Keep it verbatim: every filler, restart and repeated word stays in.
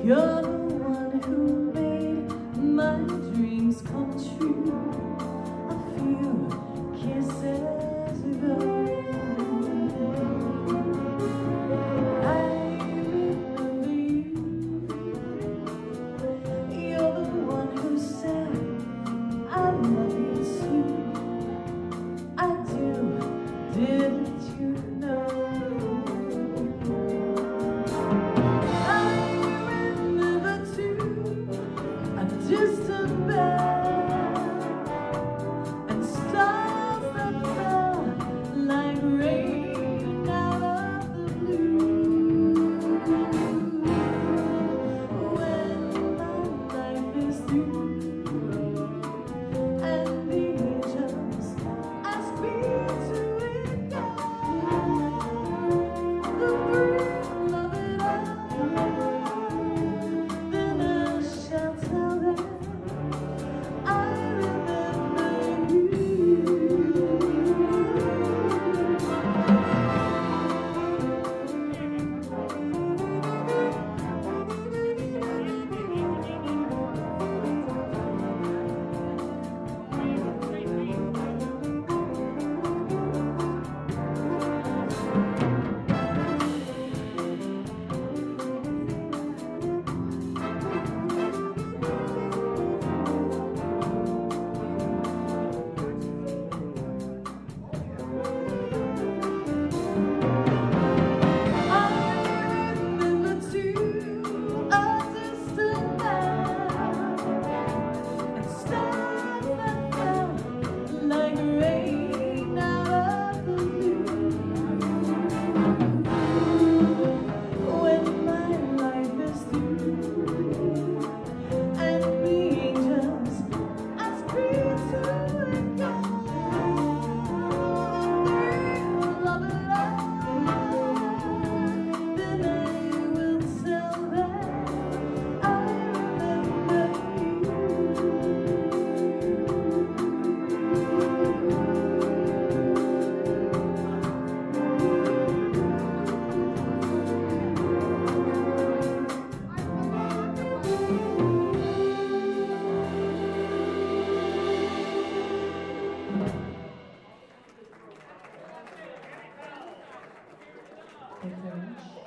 You're the one who made my dreams come true. A few kisses ago, I remember you. You're the one who said I love you too. I do, didn't you know? Distant bell and stars that fell like rain out of the blue. When my life is through and the angels ask me to ignore the thrill of it all, then I shall tell them Thank you very much.